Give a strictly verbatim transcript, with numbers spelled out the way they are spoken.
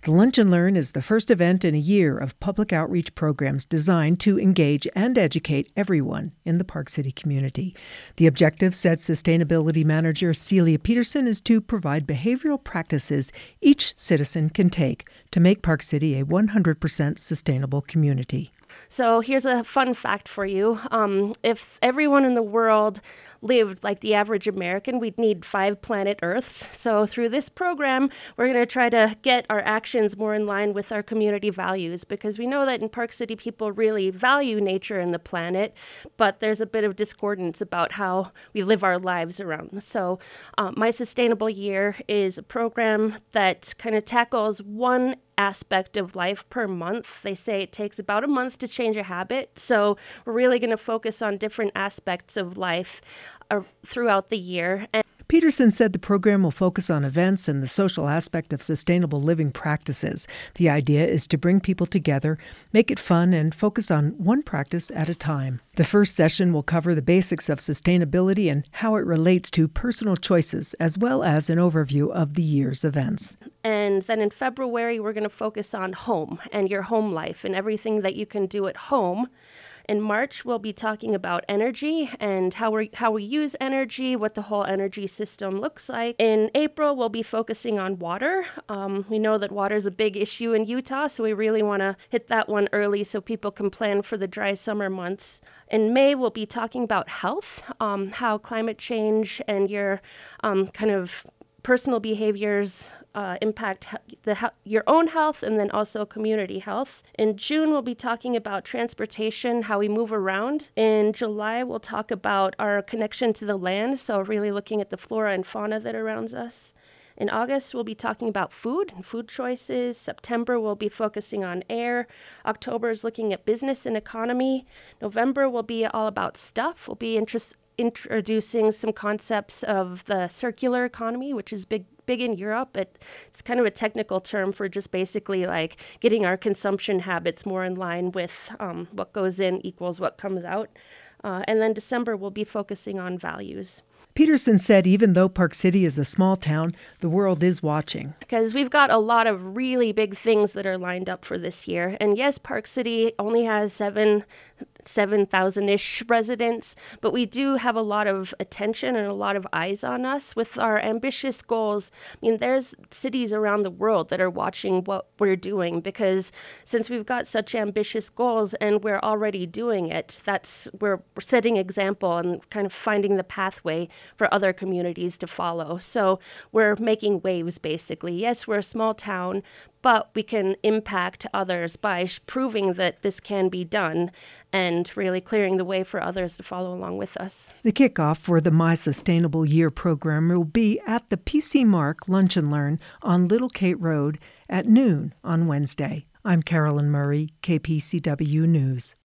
The Lunch and Learn is the first event in a year of public outreach programs designed to engage and educate everyone in the Park City community. The objective, said Sustainability Manager Celia Peterson, is to provide behavioral practices each citizen can take to make Park City a one hundred percent sustainable community. So here's a fun fact for you. Um, if everyone in the world lived like the average American, we'd need five planet Earths. So through this program, we're going to try to get our actions more in line with our community values, because we know that in Park City, people really value nature and the planet, but there's a bit of discordance about how we live our lives around. So uh, My Sustainable Year is a program that kind of tackles one aspect of life per month. They say it takes about a month to change a habit. So we're really going to focus on different aspects of life uh, throughout the year. And Peterson said the program will focus on events and the social aspect of sustainable living practices. The idea is to bring people together, make it fun, and focus on one practice at a time. The first session will cover the basics of sustainability and how it relates to personal choices, as well as an overview of the year's events. And then in February, we're going to focus on home and your home life and everything that you can do at home. In March, we'll be talking about energy and how we how we use energy, what the whole energy system looks like. In April, we'll be focusing on water. Um, we know that water is a big issue in Utah, so we really want to hit that one early so people can plan for the dry summer months. In May, we'll be talking about health, um, how climate change and your um, kind of personal behaviors uh, impact the your own health and then also community health. In June, we'll be talking about transportation, how we move around. In July, we'll talk about our connection to the land, so really looking at the flora and fauna that surrounds us. In August, we'll be talking about food and food choices. September, we'll be focusing on air. October is looking at business and economy. November will be all about stuff. We'll be interested introducing some concepts of the circular economy, which is big big in Europe. It, it's kind of a technical term for just basically like getting our consumption habits more in line with um, what goes in equals what comes out. Uh, and then December, we'll be focusing on values. Peterson said even though Park City is a small town, the world is watching. Because we've got a lot of really big things that are lined up for this year. And yes, Park City only has seven, seven thousand-ish residents, but we do have a lot of attention and a lot of eyes on us with our ambitious goals. I mean, there's cities around the world that are watching what we're doing, because since we've got such ambitious goals and we're already doing it, that's we're setting example and kind of finding the pathway for other communities to follow. So we're making waves, basically. Yes, we're a small town, but we can impact others by proving that this can be done and really clearing the way for others to follow along with us. The kickoff for the My Sustainable Year program will be at the P C Mark Lunch and Learn on Little Kate Road at noon on Wednesday. I'm Carolyn Murray, K P C W News.